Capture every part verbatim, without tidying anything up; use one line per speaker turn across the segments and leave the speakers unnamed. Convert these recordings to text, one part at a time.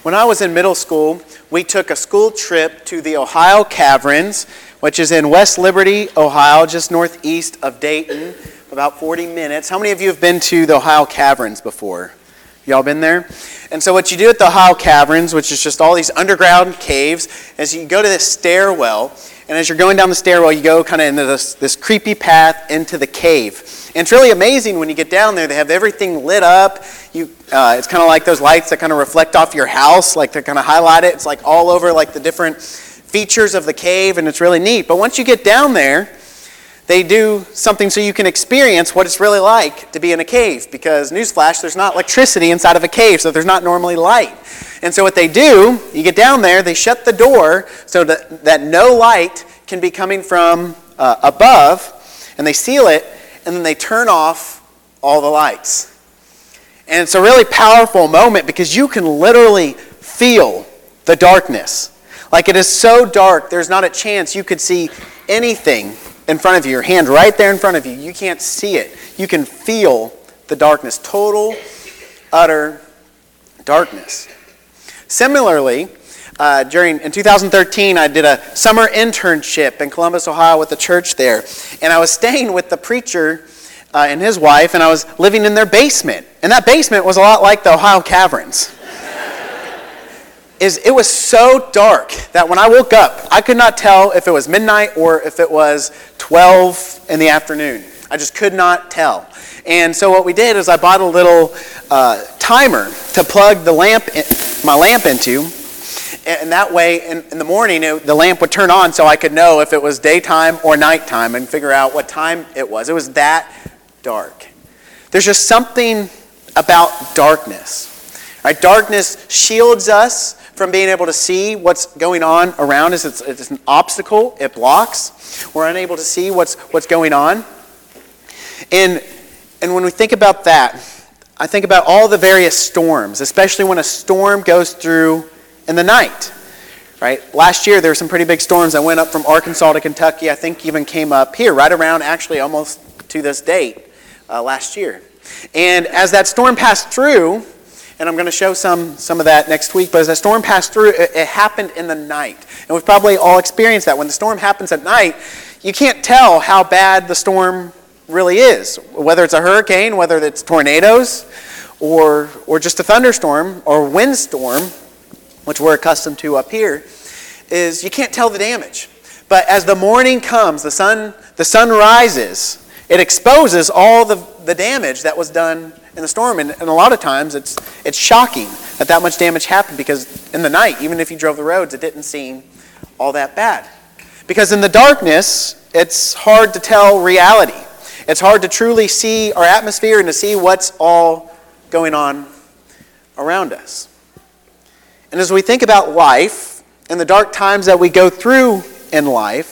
When I was in middle school, we took a school trip to the Ohio Caverns, which is in West Liberty, Ohio, just northeast of Dayton, about forty minutes. How many of you have been to the Ohio Caverns before? Y'all been there? And so what you do at the Ohio Caverns, which is just all these underground caves, is you go to this stairwell, and as you're going down the stairwell, you go kind of into this, this creepy path into the cave. And it's really amazing when you get down there. They have everything lit up. You, uh, it's kind of like those lights that kind of reflect off your house, like to kind of highlight it. It's like all over like the different features of the cave, and it's really neat. But once you get down there, they do something so you can experience what it's really like to be in a cave. Because, newsflash, there's not electricity inside of a cave, so there's not normally light. And so what they do, you get down there, they shut the door so that, that no light can be coming from uh, above, and they seal it, and then they turn off all the lights. And it's a really powerful moment because you can literally feel the darkness. Like, it is so dark, there's not a chance you could see anything in front of you. Your hand right there in front of you. You can't see it. You can feel the darkness. Total, utter darkness. Similarly, uh, during in two thousand thirteen, I did a summer internship in Columbus, Ohio with the church there. And I was staying with the preacher uh, and his wife, and I was living in their basement. And that basement was a lot like the Ohio Caverns. Is it was so dark that when I woke up, I could not tell if it was midnight or if it was twelve in the afternoon. I just could not tell. And so what we did is I bought a little uh, timer to plug the lamp, in, my lamp into, and that way in, in the morning it, the lamp would turn on so I could know if it was daytime or nighttime and figure out what time it was. It was that dark. There's just something about darkness. Right? Darkness shields us from being able to see what's going on around us. It's, it's an obstacle. It blocks. We're unable to see what's what's going on. And, and when we think about that, I think about all the various storms, especially when a storm goes through in the night. Right? Last year, there were some pretty big storms that went up from Arkansas to Kentucky. I think even came up here, right around actually almost to this date uh, last year. And as that storm passed through, and I'm going to show some, some of that next week. But as the storm passed through, it, it happened in the night. And we've probably all experienced that. When the storm happens at night, you can't tell how bad the storm really is. Whether it's a hurricane, whether it's tornadoes, or, or just a thunderstorm or windstorm, which we're accustomed to up here, is you can't tell the damage. But as the morning comes, the sun, the sun rises, it exposes all the, the damage that was done in the storm, and, and a lot of times it's it's shocking that that much damage happened because in the night, even if you drove the roads, it didn't seem all that bad. Because in the darkness, it's hard to tell reality. It's hard to truly see our atmosphere and to see what's all going on around us. And as we think about life and the dark times that we go through in life,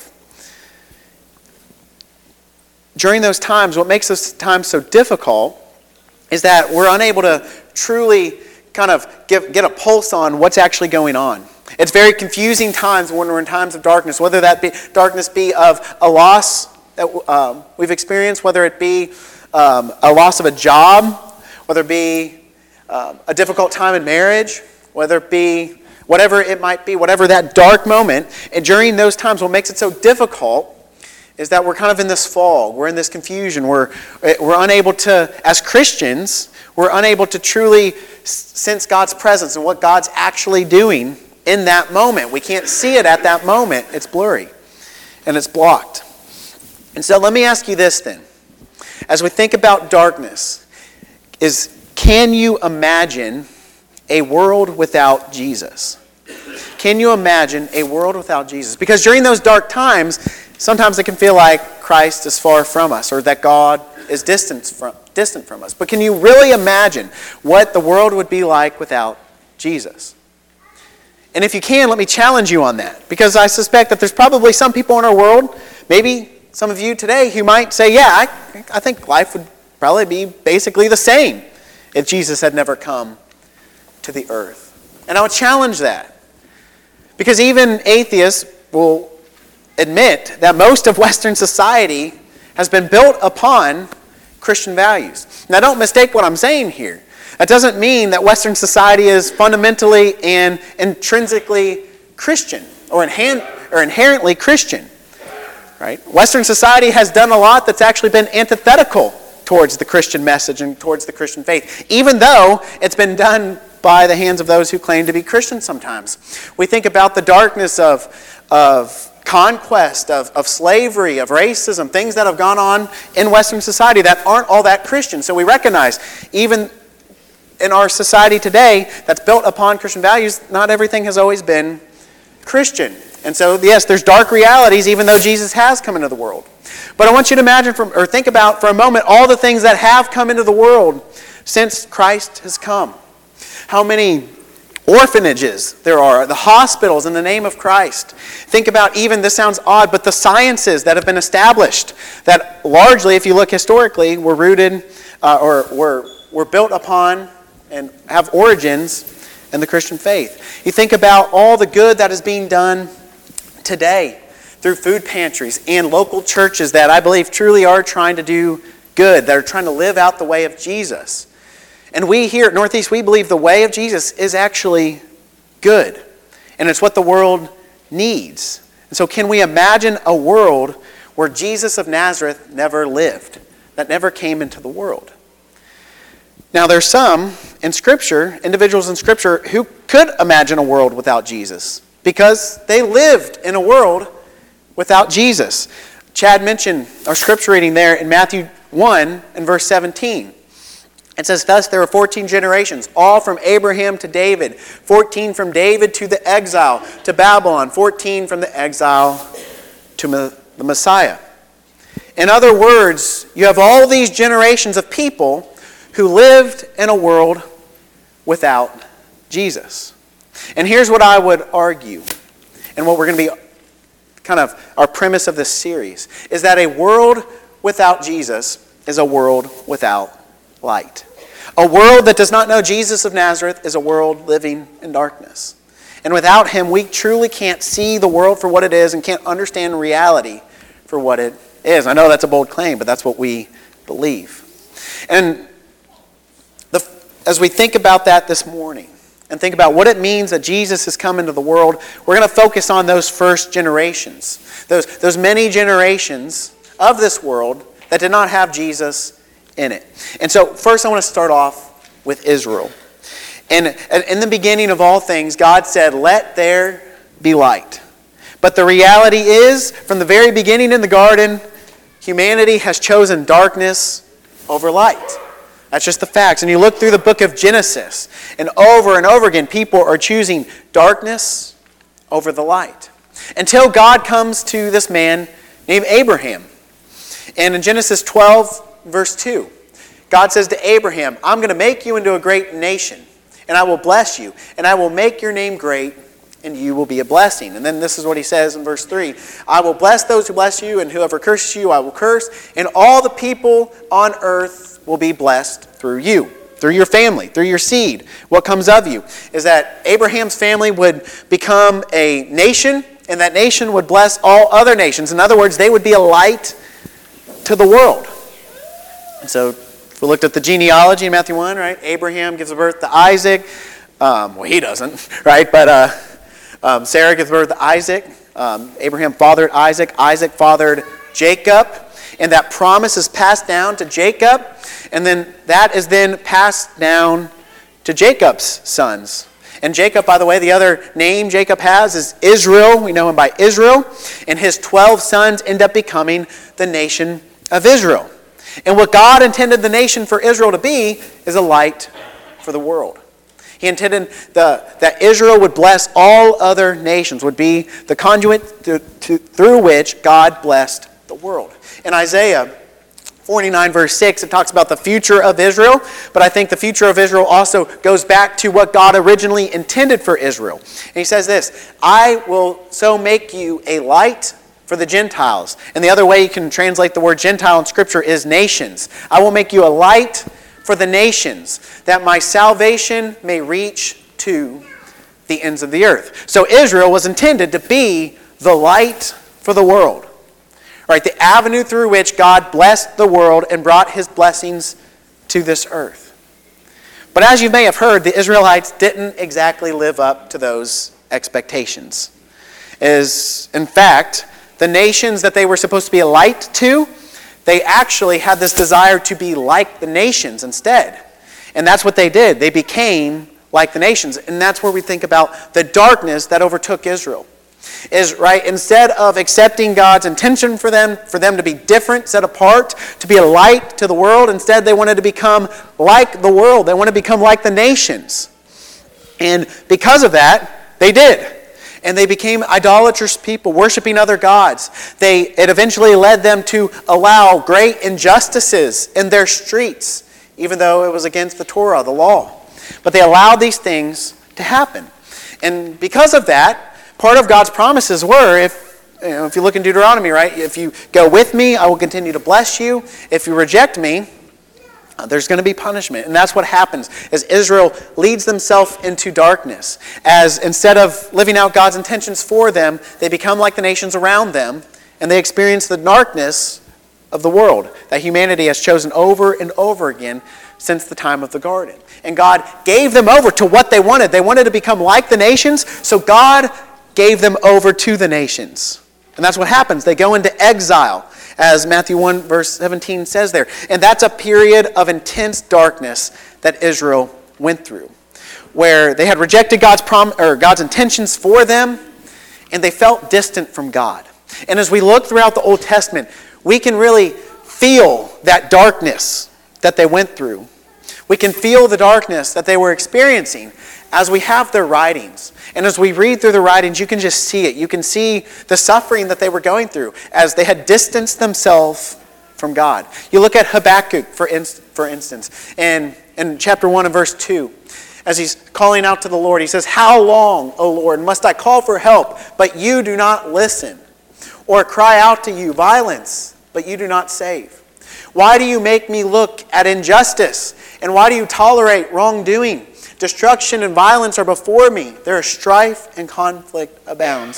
during those times, what makes those times so difficult is that we're unable to truly kind of give, get a pulse on what's actually going on. It's very confusing times when we're in times of darkness, whether that be darkness be of a loss that um, we've experienced, whether it be um, a loss of a job, whether it be um, a difficult time in marriage, whether it be whatever it might be, whatever that dark moment. And during those times, what makes it so difficult is that we're kind of in this fog, we're in this confusion, we're we're unable to, as Christians, we're unable to truly sense God's presence and what God's actually doing in that moment. We can't see it at that moment. It's blurry and it's blocked. And so let me ask you this then. As we think about darkness, is can you imagine a world without Jesus? Can you imagine a world without Jesus? Because during those dark times, sometimes it can feel like Christ is far from us or that God is distant from, distant from us. But can you really imagine what the world would be like without Jesus? And if you can, let me challenge you on that. Because I suspect that there's probably some people in our world, maybe some of you today, who might say, yeah, I, I think life would probably be basically the same if Jesus had never come to the earth. And I would challenge that. Because even atheists will admit that most of Western society has been built upon Christian values. Now, don't mistake what I'm saying here. That doesn't mean that Western society is fundamentally and intrinsically Christian or, inhan- or inherently Christian. Right? Western society has done a lot that's actually been antithetical towards the Christian message and towards the Christian faith, even though it's been done by the hands of those who claim to be Christian sometimes. We think about the darkness of, of conquest, of, of slavery, of racism, things that have gone on in Western society that aren't all that Christian. So we recognize, even in our society today that's built upon Christian values, not everything has always been Christian. And so, yes, there's dark realities, even though Jesus has come into the world. But I want you to imagine from, or think about for a moment all the things that have come into the world since Christ has come. How many orphanages there are, the hospitals in the name of Christ. Think about even, this sounds odd, but the sciences that have been established that largely, if you look historically, were rooted uh, or were, were built upon and have origins in the Christian faith. You think about all the good that is being done today through food pantries and local churches that I believe truly are trying to do good, that are trying to live out the way of Jesus. And we here at Northeast, we believe the way of Jesus is actually good. And it's what the world needs. And so can we imagine a world where Jesus of Nazareth never lived, that never came into the world? Now there's some in Scripture, individuals in Scripture, who could imagine a world without Jesus because they lived in a world without Jesus. Chad mentioned our Scripture reading there in Matthew one and verse seventeen. It says, thus there were fourteen generations, all from Abraham to David, fourteen from David to the exile to Babylon, fourteen from the exile to the Messiah. In other words, you have all these generations of people who lived in a world without Jesus. And here's what I would argue, and what we're going to be kind of our premise of this series, is that a world without Jesus is a world without light. A world that does not know Jesus of Nazareth is a world living in darkness. And without him, we truly can't see the world for what it is and can't understand reality for what it is. I know that's a bold claim, but that's what we believe. And the, as we think about that this morning, and think about what it means that Jesus has come into the world, we're going to focus on those first generations. Those, those many generations of this world that did not have Jesus in it. And so first I want to start off with Israel. And in the beginning of all things, God said, let there be light. But the reality is, from the very beginning in the garden, humanity has chosen darkness over light. That's just the facts. And you look through the book of Genesis, and over and over again, people are choosing darkness over the light. Until God comes to this man named Abraham. And in Genesis twelve, verse two, God says to Abraham, I'm going to make you into a great nation, and I will bless you, and I will make your name great, and you will be a blessing. And then this is what he says in verse three, I will bless those who bless you, and whoever curses you, I will curse, and all the people on earth will be blessed through you, through your family, through your seed. What comes of you is that Abraham's family would become a nation, and that nation would bless all other nations. In other words, they would be a light to the world. And so, if we looked at the genealogy in Matthew one, right? Abraham gives birth to Isaac. Um, well, he doesn't, right? But uh, um, Sarah gives birth to Isaac. Um, Abraham fathered Isaac. Isaac fathered Jacob. And that promise is passed down to Jacob. And then that is then passed down to Jacob's sons. And Jacob, by the way, the other name Jacob has is Israel. We know him by Israel. And his twelve sons end up becoming the nation of Israel. And what God intended the nation for Israel to be is a light for the world. He intended the, that Israel would bless all other nations, would be the conduit to, to, through which God blessed the world. In Isaiah forty-nine, verse six, it talks about the future of Israel, but I think the future of Israel also goes back to what God originally intended for Israel. And he says this, I will so make you a light for the Gentiles. And the other way you can translate the word Gentile in Scripture is nations. I will make you a light for the nations, that my salvation may reach to the ends of the earth. So Israel was intended to be the light for the world. Right, the avenue through which God blessed the world and brought his blessings to this earth. But as you may have heard, the Israelites didn't exactly live up to those expectations. Is, in fact, the nations that they were supposed to be a light to, they actually had this desire to be like the nations instead. And that's what they did. They became like the nations. And that's where we think about the darkness that overtook Israel. Is right, instead of accepting God's intention for them, for them to be different, set apart, to be a light to the world, instead they wanted to become like the world. They wanted to become like the nations. And because of that, they did. And they became idolatrous people, worshiping other gods. They, it eventually led them to allow great injustices in their streets, even though it was against the Torah, the law. But they allowed these things to happen. And because of that, part of God's promises were, if you know, if you look in Deuteronomy, right, if you go with me, I will continue to bless you. If you reject me, uh, there's going to be punishment. And that's what happens as Israel leads themselves into darkness. As instead of living out God's intentions for them, they become like the nations around them, and they experience the darkness of the world that humanity has chosen over and over again since the time of the garden. And God gave them over to what they wanted. They wanted to become like the nations, so God gave them over to the nations. And that's what happens. They go into exile, as Matthew one verse seventeen says there. And that's a period of intense darkness that Israel went through, where they had rejected God's prom- or God's intentions for them, and they felt distant from God. And as we look throughout the Old Testament, we can really feel that darkness that they went through. We can feel the darkness that they were experiencing as we have their writings. And as we read through the writings, you can just see it. You can see the suffering that they were going through as they had distanced themselves from God. You look at Habakkuk, for, inst- for instance, in, in chapter one and verse two. As he's calling out to the Lord, he says, "How long, O Lord, must I call for help, but you do not listen? Or cry out to you violence, but you do not save? Why do you make me look at injustice? And why do you tolerate wrongdoing? Destruction and violence are before me. There is strife and conflict abounds."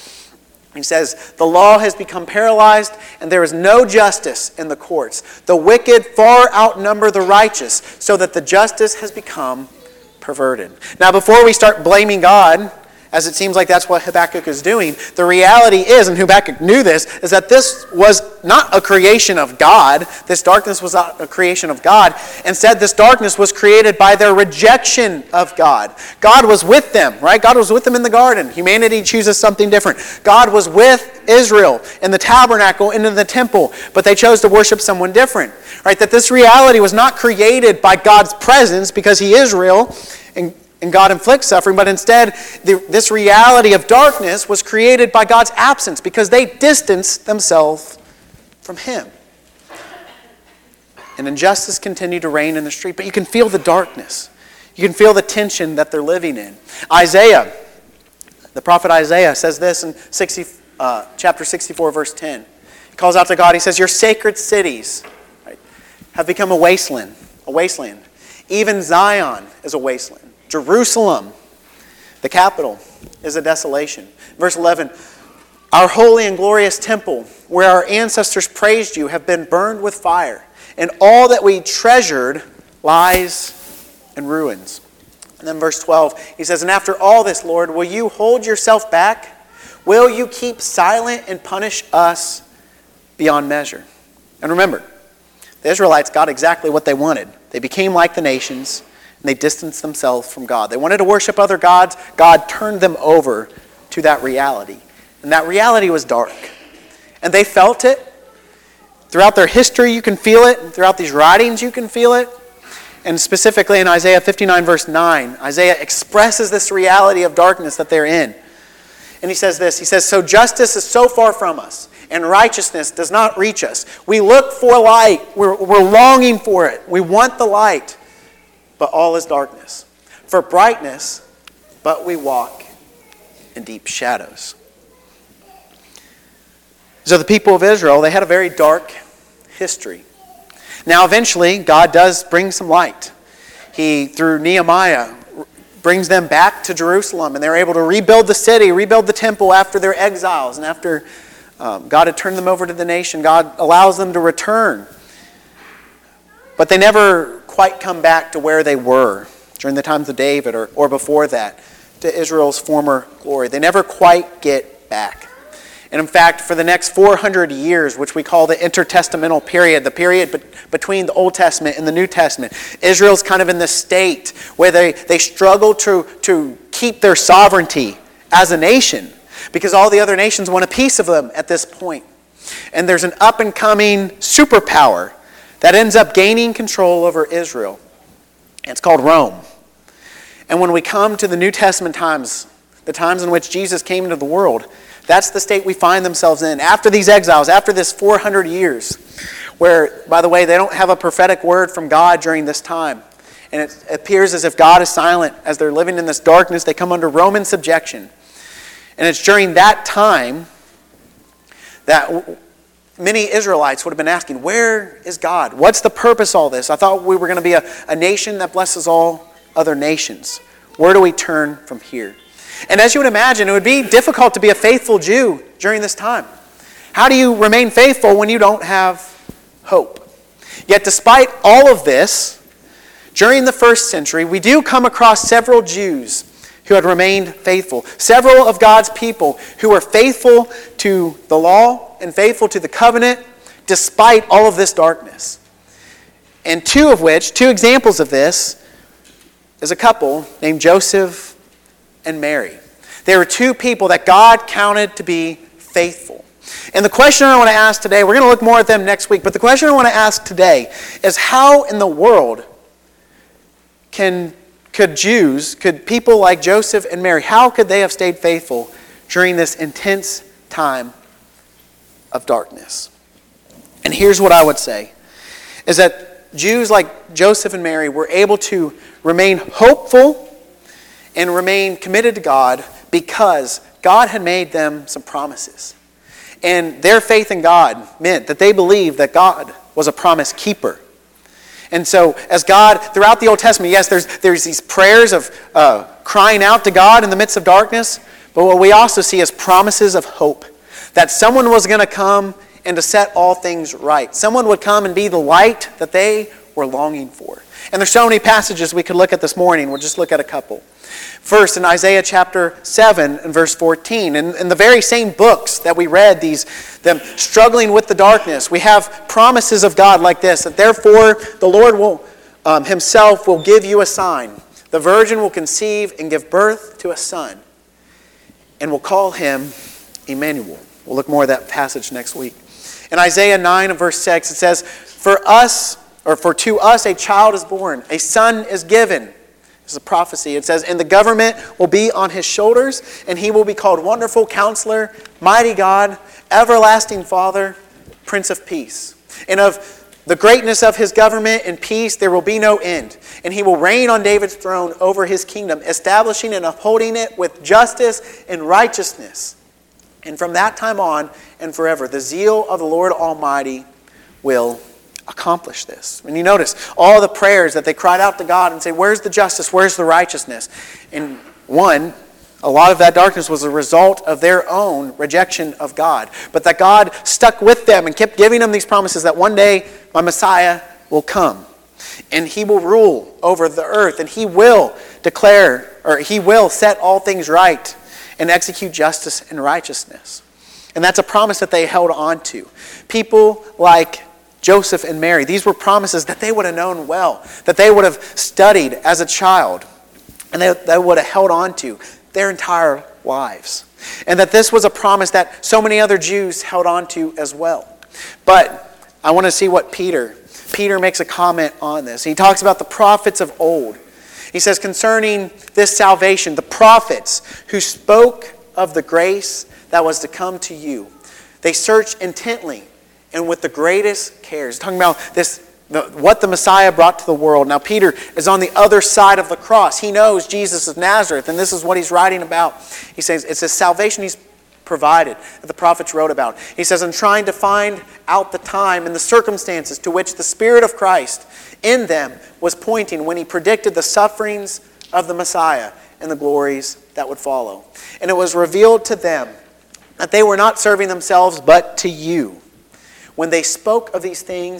He says, "The law has become paralyzed, and there is no justice in the courts. The wicked far outnumber the righteous, so that the justice has become perverted." Now, before we start blaming God, as it seems like that's what Habakkuk is doing, the reality is, and Habakkuk knew this, is that this was not a creation of God. This darkness was not a creation of God. Instead, this darkness was created by their rejection of God. God was with them, right? God was with them in the garden. Humanity chooses something different. God was with Israel in the tabernacle and in the temple, but they chose to worship someone different, right? That this reality was not created by God's presence because he is real, and And God inflicts suffering, but instead, the, this reality of darkness was created by God's absence because they distanced themselves from him. And injustice continued to reign in the street, but you can feel the darkness. You can feel the tension that they're living in. Isaiah, the prophet Isaiah, says this in sixty, uh, chapter sixty-four, verse ten. He calls out to God. He says, "Your sacred cities, right, have become a wasteland, a wasteland. Even Zion is a wasteland. Jerusalem, the capital, is a desolation." Verse eleven, "Our holy and glorious temple, where our ancestors praised you, have been burned with fire, and all that we treasured lies in ruins." And then verse twelve, he says, "And after all this, Lord, will you hold yourself back? Will you keep silent and punish us beyond measure?" And remember, the Israelites got exactly what they wanted. They became like the nations, and they distanced themselves from God. They wanted to worship other gods. God turned them over to that reality. And that reality was dark. And they felt it. Throughout their history, you can feel it. And throughout these writings, you can feel it. And specifically in Isaiah fifty-nine, verse nine, Isaiah expresses this reality of darkness that they're in. And he says this, he says, "So justice is so far from us, and righteousness does not reach us. We look for light. We're, we're longing for it. We want the light. But all is darkness. For brightness, but we walk in deep shadows." So the people of Israel, they had a very dark history. Now eventually, God does bring some light. He, through Nehemiah, brings them back to Jerusalem, and they're able to rebuild the city, rebuild the temple after their exiles, and after um, God had turned them over to the nation, God allows them to return. But they never quite come back to where they were during the times of David or, or before that, to Israel's former glory. They never quite get back. And in fact, for the next four hundred years, which we call the intertestamental period, the period be- between the Old Testament and the New Testament, Israel's kind of in this state where they, they struggle to, to keep their sovereignty as a nation because all the other nations want a piece of them at this point. And there's an up-and-coming superpower that ends up gaining control over Israel. And it's called Rome. And when we come to the New Testament times, the times in which Jesus came into the world, that's the state we find themselves in. After these exiles, after this four hundred years, where, by the way, they don't have a prophetic word from God during this time. And it appears as if God is silent. As they're living in this darkness, they come under Roman subjection. And it's during that time that many Israelites would have been asking, where is God? What's the purpose of all this? I thought we were going to be a, a nation that blesses all other nations. Where do we turn from here? And as you would imagine, it would be difficult to be a faithful Jew during this time. How do you remain faithful when you don't have hope? Yet despite all of this, during the first century, we do come across several Jews who had remained faithful. Several of God's people who were faithful to the law and faithful to the covenant despite all of this darkness. And two of which, two examples of this, is a couple named Joseph and Mary. They were two people that God counted to be faithful. And the question I want to ask today, we're going to look more at them next week, but the question I want to ask today is how in the world can could Jews, could people like Joseph and Mary, how could they have stayed faithful during this intense time of darkness? And here's what I would say, is that Jews like Joseph and Mary were able to remain hopeful and remain committed to God because God had made them some promises. And their faith in God meant that they believed that God was a promise keeper. And so as God, throughout the Old Testament, yes, there's, there's these prayers of uh, crying out to God in the midst of darkness, but what we also see is promises of hope. That someone was going to come and to set all things right. Someone would come and be the light that they were longing for. And there's so many passages we could look at this morning. We'll just look at a couple. First, in Isaiah chapter seven and verse fourteen, in, in the very same books that we read, these them struggling with the darkness, we have promises of God like this, that therefore the Lord will um, himself will give you a sign. The virgin will conceive and give birth to a son, and will call him Emmanuel. We'll look more at that passage next week. In Isaiah nine and verse six, it says, For us, or for to us a child is born, a son is given. This is a prophecy. It says, And the government will be on his shoulders, and he will be called Wonderful Counselor, Mighty God, Everlasting Father, Prince of Peace. And of the greatness of his government and peace there will be no end. And he will reign on David's throne over his kingdom, establishing and upholding it with justice and righteousness. And from that time on and forever, the zeal of the Lord Almighty will accomplish this. And you notice all the prayers that they cried out to God and say, where's the justice? Where's the righteousness? And one, a lot of that darkness was a result of their own rejection of God. But that God stuck with them and kept giving them these promises that one day my Messiah will come. And he will rule over the earth. And he will declare, or he will set all things right and execute justice and righteousness. And that's a promise that they held on to. People like Joseph and Mary, these were promises that they would have known well, that they would have studied as a child, and they, they would have held on to their entire lives. And that this was a promise that so many other Jews held on to as well. But I want to see what Peter, Peter makes a comment on this. He talks about the prophets of old. He says, concerning this salvation, the prophets who spoke of the grace that was to come to you, they searched intently and with the greatest cares. Talking about this, the, what the Messiah brought to the world. Now Peter is on the other side of the cross. He knows Jesus of Nazareth, and this is what he's writing about. He says it's a salvation he's provided that the prophets wrote about. He says, I'm trying to find out the time and the circumstances to which the Spirit of Christ in them was pointing when he predicted the sufferings of the Messiah and the glories that would follow. And it was revealed to them that they were not serving themselves but to you when they spoke of these things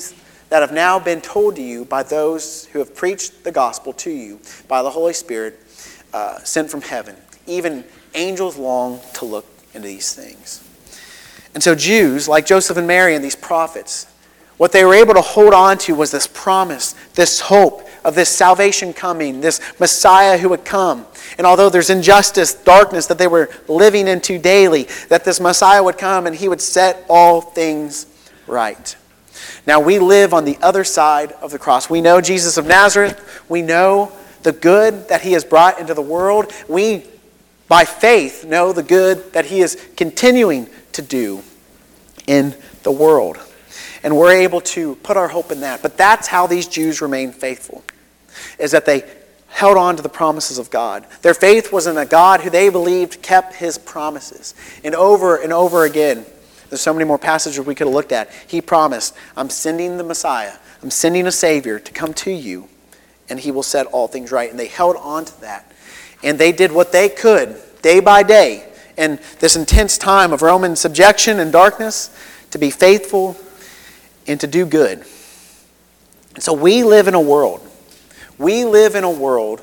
that have now been told to you by those who have preached the gospel to you by the Holy Spirit uh, sent from heaven. Even angels long to look into these things. And so Jews, like Joseph and Mary and these prophets, what they were able to hold on to was this promise, this hope of this salvation coming, this Messiah who would come. And although there's injustice, darkness that they were living into daily, that this Messiah would come and he would set all things right. Now we live on the other side of the cross. We know Jesus of Nazareth. We know the good that he has brought into the world. We, by faith, know the good that he is continuing to do in the world. And we're able to put our hope in that. But that's how these Jews remained faithful, is that they held on to the promises of God. Their faith was in a God who they believed kept his promises. And over and over again, there's so many more passages we could have looked at. He promised, I'm sending the Messiah. I'm sending a Savior to come to you, and he will set all things right. And they held on to that. And they did what they could, day by day, in this intense time of Roman subjection and darkness, to be faithful and to do good. And so we live in a world, we live in a world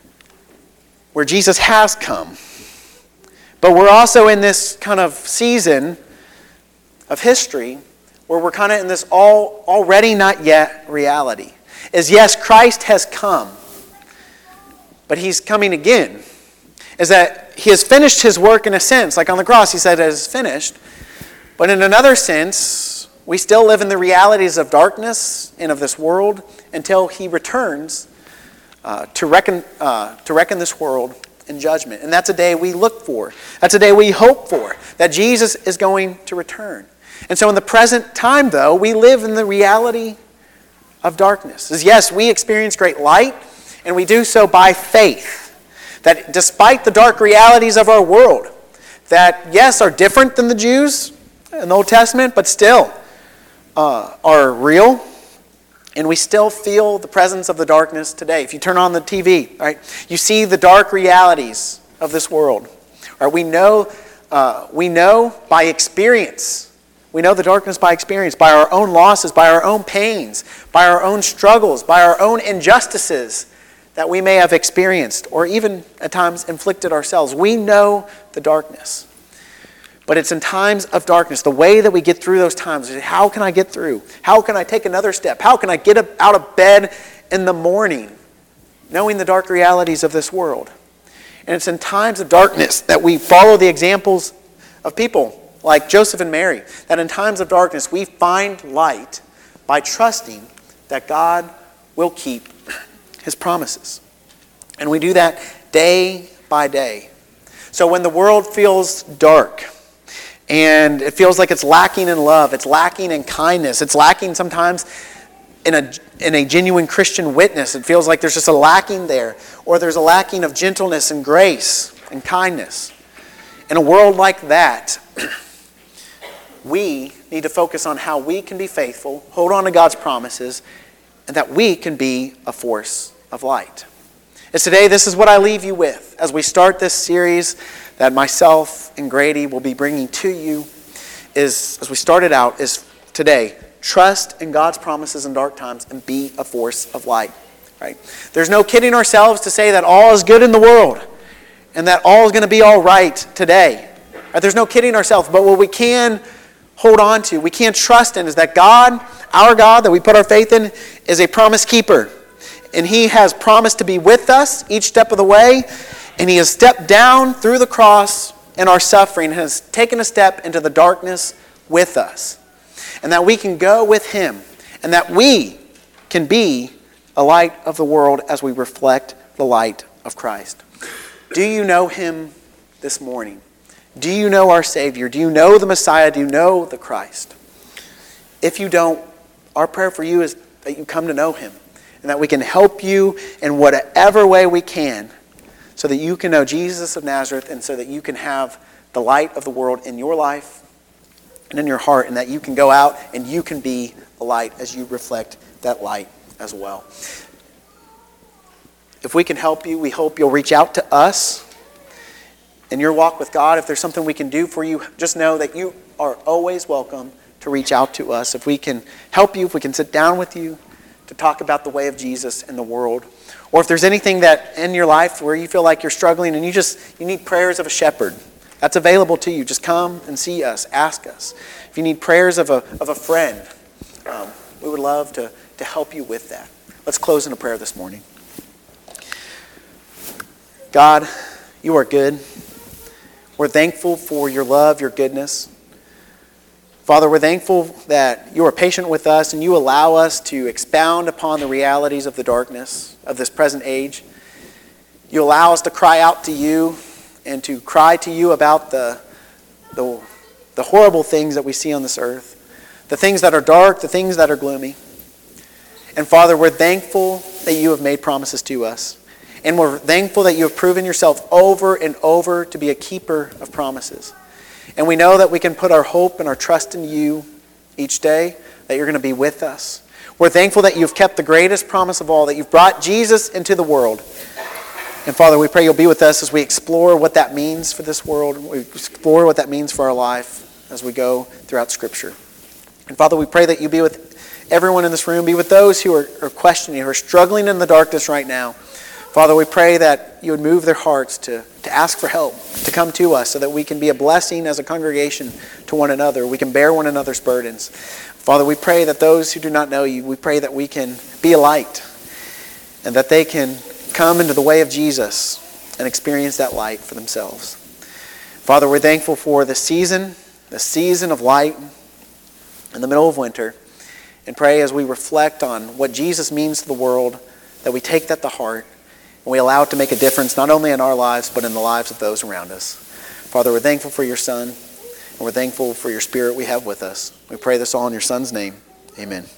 where Jesus has come. But we're also in this kind of season of history where we're kind of in this all already not yet reality. Is yes, Christ has come, but he's coming again. Is that he has finished his work in a sense. Like on the cross, he said it is finished. But in another sense, we still live in the realities of darkness and of this world until he returns uh, to reckon uh, to reckon this world in judgment. And that's a day we look for. That's a day we hope for, that Jesus is going to return. And so in the present time, though, we live in the reality of darkness. As yes, we experience great light, and we do so by faith. That despite the dark realities of our world, that yes, are different than the Jews in the Old Testament, but still uh, are real, and we still feel the presence of the darkness today. If you turn on the T V, right, you see the dark realities of this world. Right, we know, uh, we know by experience. We know the darkness by experience, by our own losses, by our own pains, by our own struggles, by our own injustices that we may have experienced or even at times inflicted ourselves. We know the darkness. But it's in times of darkness, the way that we get through those times, how can I get through? How can I take another step? How can I get up out of bed in the morning, knowing the dark realities of this world? And it's in times of darkness that we follow the examples of people like Joseph and Mary, that in times of darkness we find light by trusting that God will keep his promises. And we do that day by day. So when the world feels dark and it feels like it's lacking in love, it's lacking in kindness, it's lacking sometimes in a, in a genuine Christian witness, it feels like there's just a lacking there, or there's a lacking of gentleness and grace and kindness. In a world like that, we need to focus on how we can be faithful, hold on to God's promises, and that we can be a force of light. As today, this is what I leave you with as we start this series that myself and Grady will be bringing to you. Is, as we started out, is today, trust in God's promises in dark times and be a force of light. Right? There's no kidding ourselves to say that all is good in the world and that all is going to be all right today. Right? There's no kidding ourselves, but what we can hold on to, we can trust in, is that God, our God that we put our faith in, is a promise keeper. And he has promised to be with us each step of the way. And he has stepped down through the cross in our suffering and has taken a step into the darkness with us. And that we can go with him. And that we can be a light of the world as we reflect the light of Christ. Do you know him this morning? Do you know our Savior? Do you know the Messiah? Do you know the Christ? If you don't, our prayer for you is that you come to know him and that we can help you in whatever way we can so that you can know Jesus of Nazareth and so that you can have the light of the world in your life and in your heart, and that you can go out and you can be a light as you reflect that light as well. If we can help you, we hope you'll reach out to us in your walk with God. If there's something we can do for you, just know that you are always welcome to to reach out to us, if we can help you, if we can sit down with you to talk about the way of Jesus in the world. Or if there's anything that in your life where you feel like you're struggling and you just you need prayers of a shepherd, that's available to you. Just come and see us, ask us. If you need prayers of a of a friend, um, we would love to, to help you with that. Let's close in a prayer this morning. God, you are good. We're thankful for your love, your goodness. Father, we're thankful that you are patient with us and you allow us to expound upon the realities of the darkness of this present age. You allow us to cry out to you and to cry to you about the, the, the horrible things that we see on this earth, the things that are dark, the things that are gloomy. And Father, we're thankful that you have made promises to us. And we're thankful that you have proven yourself over and over to be a keeper of promises. And we know that we can put our hope and our trust in you each day, that you're going to be with us. We're thankful that you've kept the greatest promise of all, that you've brought Jesus into the world. And Father, we pray you'll be with us as we explore what that means for this world. We explore what that means for our life as we go throughout Scripture. And Father, we pray that you be with everyone in this room, be with those who are, are questioning, who are struggling in the darkness right now. Father, we pray that you would move their hearts to, to ask for help, to come to us so that we can be a blessing as a congregation to one another. We can bear one another's burdens. Father, we pray that those who do not know you, we pray that we can be a light and that they can come into the way of Jesus and experience that light for themselves. Father, we're thankful for the season, the season of light in the middle of winter, and pray as we reflect on what Jesus means to the world, that we take that to heart and we allow it to make a difference not only in our lives, but in the lives of those around us. Father, we're thankful for your Son, and we're thankful for your Spirit we have with us. We pray this all in your Son's name. Amen.